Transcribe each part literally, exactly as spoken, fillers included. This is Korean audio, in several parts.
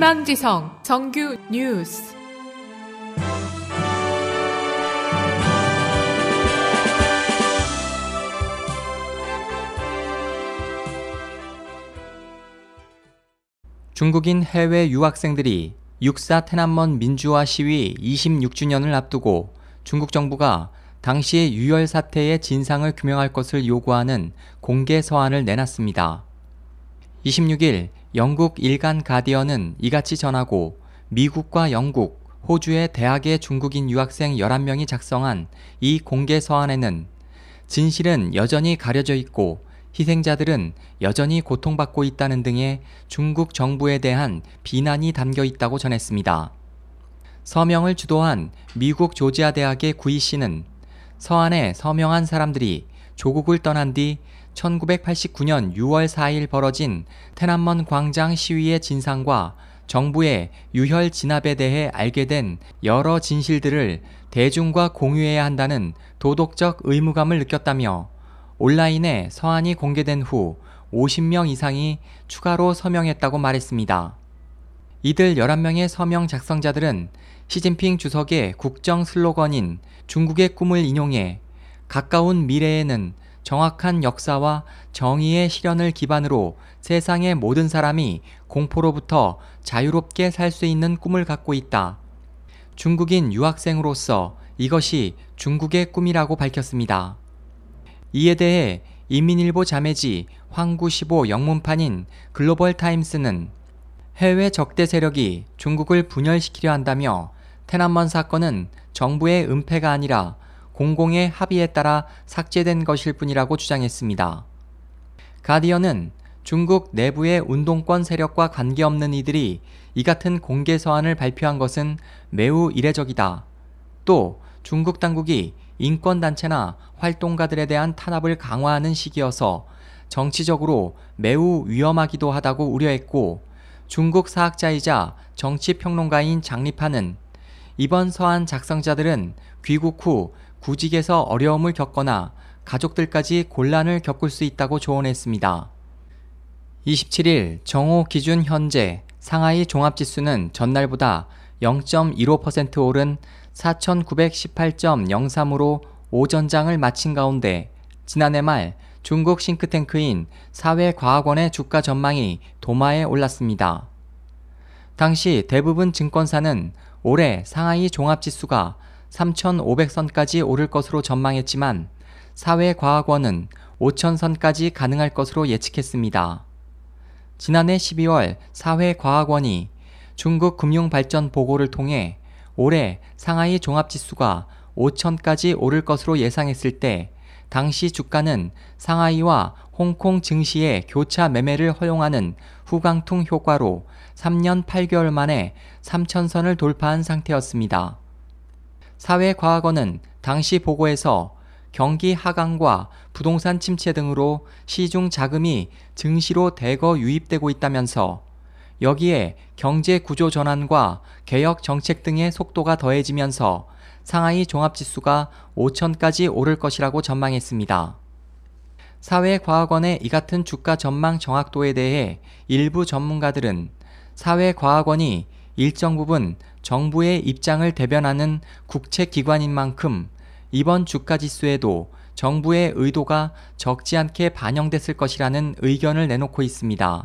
희망지성 정규 뉴스. 중국인 해외 유학생들이 육사天安門 민주화 시위 이십육 주년을 앞두고 중국 정부가 당시 유혈 사태의 진상을 규명할 것을 요구하는 공개 서한을 내놨습니다. 이십육 일 영국 일간 가디언은 이같이 전하고, 미국과 영국, 호주의 대학의 중국인 유학생 열한 명이 작성한 이 공개 서한에는 진실은 여전히 가려져 있고 희생자들은 여전히 고통받고 있다는 등의 중국 정부에 대한 비난이 담겨 있다고 전했습니다. 서명을 주도한 미국 조지아 대학의 구이 씨는 서한에 서명한 사람들이 조국을 떠난 뒤 천구백팔십구 년 유월 사일 벌어진天安門 광장 시위의 진상과 정부의 유혈 진압에 대해 알게 된 여러 진실들을 대중과 공유해야 한다는 도덕적 의무감을 느꼈다며, 온라인에 서한이 공개된 후 오십 명 이상이 추가로 서명했다고 말했습니다. 이들 열한 명의 서명 작성자들은 시진핑 주석의 국정 슬로건인 중국의 꿈을 인용해 가까운 미래에는 정확한 역사와 정의의 실현을 기반으로 세상의 모든 사람이 공포로부터 자유롭게 살 수 있는 꿈을 갖고 있다. 중국인 유학생으로서 이것이 중국의 꿈이라고 밝혔습니다. 이에 대해 인민일보 자매지 황구십오 영문판인 글로벌타임스는 해외 적대 세력이 중국을 분열시키려 한다며天安門 사건은 정부의 은폐가 아니라 공공의 합의에 따라 삭제된 것일 뿐이라고 주장했습니다. 가디언은 중국 내부의 운동권 세력과 관계없는 이들이 이 같은 공개 서한을 발표한 것은 매우 이례적이다. 또 중국 당국이 인권단체나 활동가들에 대한 탄압을 강화하는 시기여서 정치적으로 매우 위험하기도 하다고 우려했고, 중국 사학자이자 정치평론가인 장리파는 이번 서한 작성자들은 귀국 후 구직에서 어려움을 겪거나 가족들까지 곤란을 겪을 수 있다고 조언했습니다. 이십칠 일 정오 기준 현재 상하이 종합지수는 전날보다 영 점 일오 퍼센트 오른 사천구백십팔 점 영삼으로 오전장을 마친 가운데, 지난해 말 중국 싱크탱크인 사회과학원의 주가 전망이 도마에 올랐습니다. 당시 대부분 증권사는 올해 상하이 종합지수가 삼천오백 선까지 오를 것으로 전망했지만 사회과학원은 오천 선까지 가능할 것으로 예측했습니다. 지난해 십이월 사회과학원이 중국 금융발전 보고를 통해 올해 상하이 종합지수가 오천까지 오를 것으로 예상했을 때 당시 주가는 상하이와 홍콩 증시의 교차 매매를 허용하는 후강통 효과로 삼 년 팔 개월 만에 삼천 선을 돌파한 상태였습니다. 사회과학원은 당시 보고에서 경기 하강과 부동산 침체 등으로 시중 자금이 증시로 대거 유입되고 있다면서, 여기에 경제 구조 전환과 개혁 정책 등의 속도가 더해지면서 상하이 종합지수가 오천까지 오를 것이라고 전망했습니다. 사회과학원의 이 같은 주가 전망 정확도에 대해 일부 전문가들은 사회과학원이 일정 부분 정부의 입장을 대변하는 국책기관인 만큼 이번 주가지수에도 정부의 의도가 적지 않게 반영됐을 것이라는 의견을 내놓고 있습니다.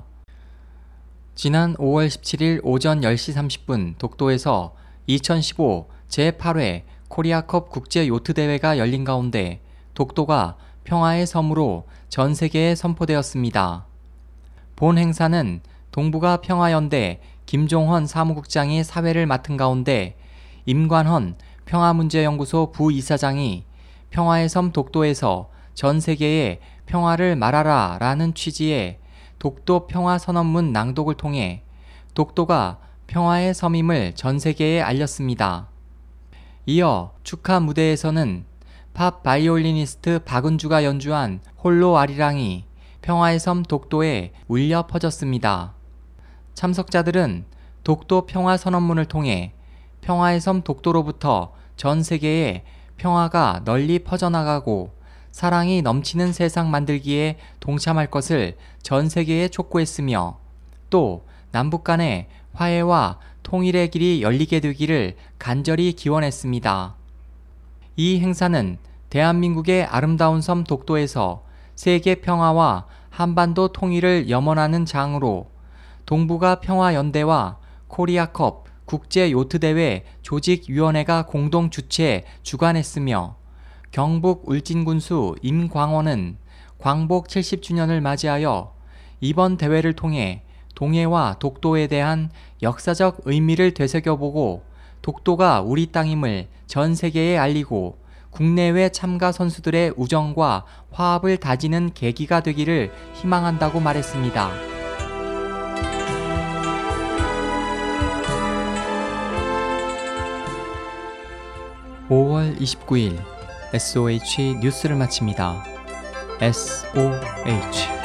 지난 오월 십칠일 오전 열 시 삼십 분 독도에서 이천십오 제팔 회 코리아컵 국제 요트 대회가 열린 가운데 독도가 평화의 섬으로 전 세계에 선포되었습니다. 본 행사는 동북아 평화연대 김종헌 사무국장이 사회를 맡은 가운데, 임관헌 평화문제연구소 부이사장이 평화의 섬 독도에서 전 세계에 평화를 말하라 라는 취지의 독도 평화선언문 낭독을 통해 독도가 평화의 섬임을 전 세계에 알렸습니다. 이어 축하 무대에서는 팝 바이올리니스트 박은주가 연주한 홀로 아리랑이 평화의 섬 독도에 울려 퍼졌습니다. 참석자들은 독도 평화선언문을 통해 평화의 섬 독도로부터 전 세계에 평화가 널리 퍼져나가고 사랑이 넘치는 세상 만들기에 동참할 것을 전 세계에 촉구했으며, 또 남북 간의 화해와 통일의 길이 열리게 되기를 간절히 기원했습니다. 이 행사는 대한민국의 아름다운 섬 독도에서 세계 평화와 한반도 통일을 염원하는 장으로 동북아 평화연대와 코리아컵 국제요트대회 조직위원회가 공동 주최 주관했으며 경북 울진군수 임광원은 광복 칠십 주년을 맞이하여 이번 대회를 통해 동해와 독도에 대한 역사적 의미를 되새겨보고 독도가 우리 땅임을 전 세계에 알리고 국내외 참가 선수들의 우정과 화합을 다지는 계기가 되기를 희망한다고 말했습니다. 오월 이십구일 에스오에이치 뉴스를 마칩니다. 에스오에이치